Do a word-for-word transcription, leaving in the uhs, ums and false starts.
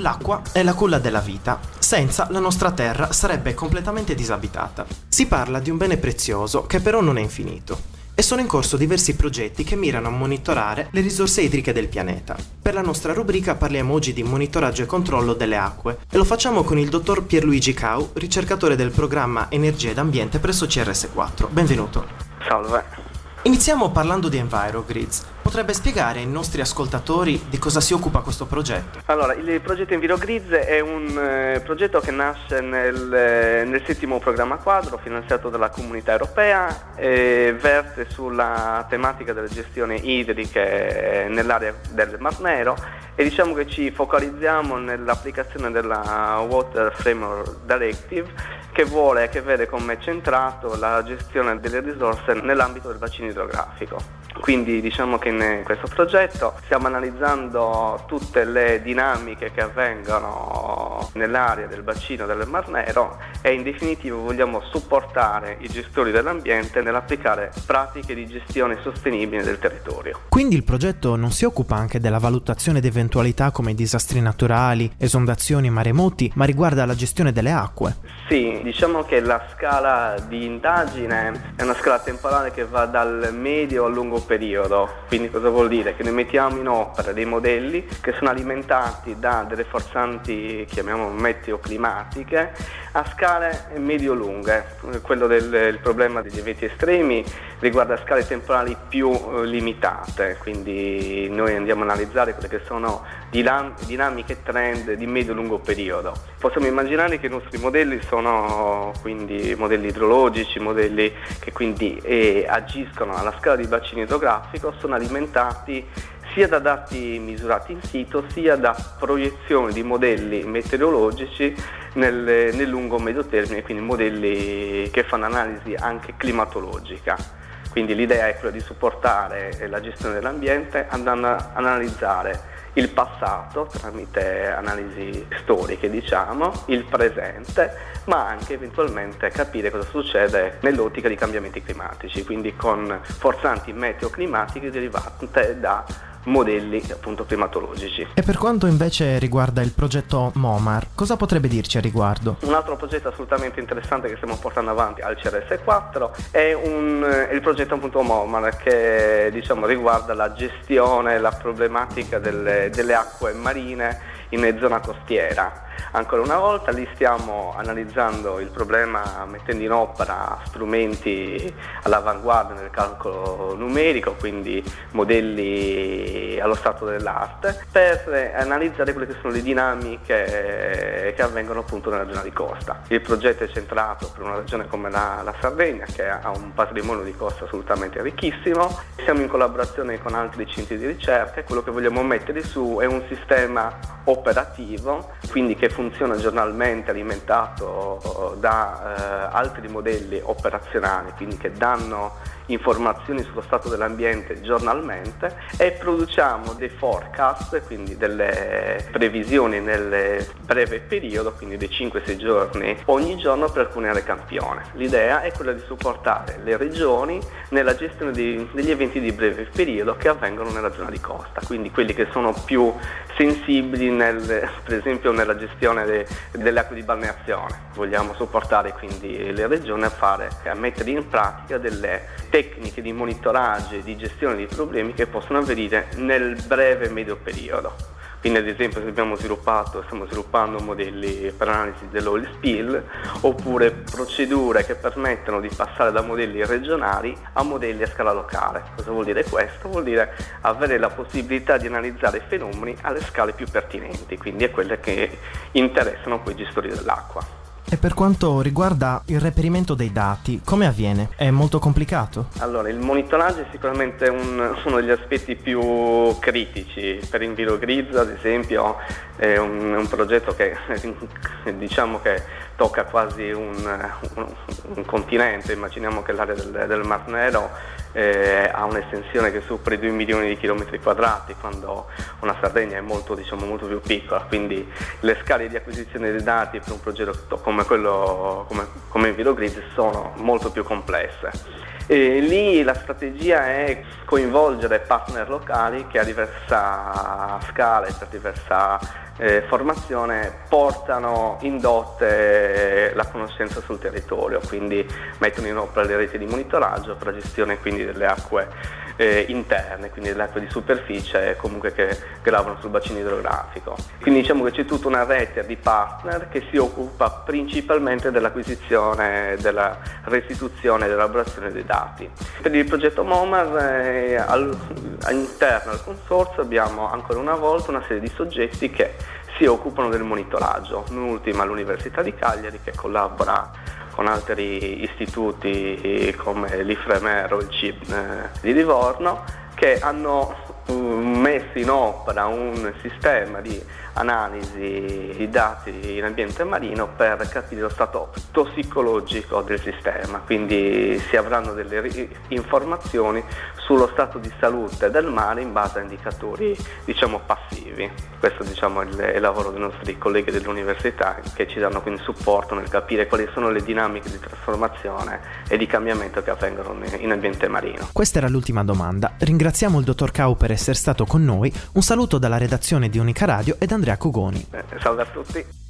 L'acqua è la culla della vita. Senza, la nostra terra sarebbe completamente disabitata. Si parla di un bene prezioso che però non è infinito. E sono in corso diversi progetti che mirano a monitorare le risorse idriche del pianeta. Per la nostra rubrica parliamo oggi di monitoraggio e controllo delle acque e lo facciamo con il dottor Pierluigi Cau, ricercatore del programma Energia ed Ambiente presso C R S quattro. Benvenuto. Salve. Iniziamo parlando di EnviroGrids. Potrebbe spiegare ai nostri ascoltatori di cosa si occupa questo progetto? Allora, il progetto EnviroGrids è un eh, progetto che nasce nel, eh, nel settimo programma quadro finanziato dalla Comunità Europea e verte sulla tematica delle gestioni idriche nell'area del Mar Nero e diciamo che ci focalizziamo nell'applicazione della Water Framework Directive che vuole, che vede come centrato la gestione delle risorse nell'ambito del bacino idrografico. Quindi diciamo che in questo progetto stiamo analizzando tutte le dinamiche che avvengono nell'area del bacino del Mar Nero e in definitiva vogliamo supportare i gestori dell'ambiente nell'applicare pratiche di gestione sostenibile del territorio. Quindi il progetto non si occupa anche della valutazione di eventualità come disastri naturali, esondazioni, maremoti, ma riguarda la gestione delle acque? Sì, diciamo che la scala di indagine è una scala temporale che va dal medio al lungo periodo. Quindi cosa vuol dire? Che noi mettiamo in opera dei modelli che sono alimentati da delle forzanti, chiamiamo meteo-climatiche, a scale medio-lunghe. Quello del il problema degli eventi estremi riguarda scale temporali più eh, limitate, quindi noi andiamo a analizzare quelle che sono dinam- dinamiche e trend di medio-lungo periodo. Possiamo immaginare che i nostri modelli sono quindi modelli idrologici, modelli che quindi eh, agiscono alla scala di bacino idrografico, sono alimentati sia da dati misurati in sito sia da proiezioni di modelli meteorologici nel, nel lungo medio termine, quindi modelli che fanno analisi anche climatologica. Quindi l'idea è quella di supportare la gestione dell'ambiente andando a analizzare il passato tramite analisi storiche, diciamo, il presente, ma anche eventualmente capire cosa succede nell'ottica di cambiamenti climatici, quindi con forzanti meteo-climatiche derivate da modelli appunto climatologici. E per quanto invece riguarda il progetto MOMAR, cosa potrebbe dirci a riguardo? Un altro progetto assolutamente interessante che stiamo portando avanti al C R S quattro è, un, è il progetto appunto MOMAR che diciamo riguarda la gestione, la problematica delle, delle acque marine in zona costiera. Ancora una volta lì stiamo analizzando il problema mettendo in opera strumenti all'avanguardia nel calcolo numerico, quindi modelli allo stato dell'arte, per analizzare quelle che sono le dinamiche che avvengono appunto nella zona di costa. Il progetto è centrato per una regione come la, la Sardegna, che ha un patrimonio di costa assolutamente ricchissimo. Siamo in collaborazione con altri centri di ricerca e quello che vogliamo mettere su è un sistema operativo, quindi che funziona giornalmente, alimentato da eh, altri modelli operazionali, quindi che danno informazioni sullo stato dell'ambiente giornalmente, e produciamo dei forecast, quindi delle previsioni nel breve periodo, quindi dei cinque sei giorni ogni giorno per alcune aree campione. L'idea è quella di supportare le regioni nella gestione di, degli eventi di breve periodo che avvengono nella zona di costa, quindi quelli che sono più sensibili nel, per esempio nella gestione de, delle acque di balneazione. Vogliamo supportare quindi le regioni a fare, a mettere in pratica delle tecniche di monitoraggio e di gestione dei problemi che possono avvenire nel breve e medio periodo. Quindi ad esempio se abbiamo sviluppato, stiamo sviluppando modelli per analisi dell'oil spill, oppure procedure che permettono di passare da modelli regionali a modelli a scala locale. Cosa vuol dire questo? Vuol dire avere la possibilità di analizzare i fenomeni alle scale più pertinenti, quindi è quelle che interessano poi i gestori dell'acqua. E per quanto riguarda il reperimento dei dati, come avviene? È molto complicato? Allora, il monitoraggio è sicuramente un, uno degli aspetti più critici. Per EnviroGrids, ad esempio, è un, un progetto che diciamo che tocca quasi un, un, un continente. Immaginiamo che l'area del, del Mar Nero eh, ha un'estensione che supera i due milioni di chilometri quadrati, quando una Sardegna è molto, diciamo, molto più piccola, quindi le scale di acquisizione dei dati per un progetto come quello come, come EnviroGrids sono molto più complesse. E lì la strategia è coinvolgere partner locali che a diversa scala e per diversa eh, formazione portano indotte la conoscenza sul territorio, quindi mettono in opera le reti di monitoraggio per la gestione quindi delle acque eh, interne, quindi delle acque di superficie comunque che gravano sul bacino idrografico. Quindi diciamo che c'è tutta una rete di partner che si occupa principalmente dell'acquisizione, della restituzione e dell'elaborazione dei dati. Per il progetto MOMAR eh, al, all'interno del consorzio abbiamo ancora una volta una serie di soggetti che si occupano del monitoraggio, in ultima l'Università di Cagliari che collabora con altri istituti come l'IFREMER o il C I B di Livorno, che hanno messo in opera un sistema di analisi di dati in ambiente marino per capire lo stato tossicologico del sistema, quindi si avranno delle informazioni sullo stato di salute del mare in base a indicatori diciamo passivi. Questo diciamo è il, è il lavoro dei nostri colleghi dell'università che ci danno quindi supporto nel capire quali sono le dinamiche di trasformazione e di cambiamento che avvengono in ambiente marino. Questa era l'ultima domanda. Ringraziamo il dottor Cau per essere stato con noi. Un saluto dalla redazione di Unica Radio ed Andrea Cogoni. Eh, salve a tutti.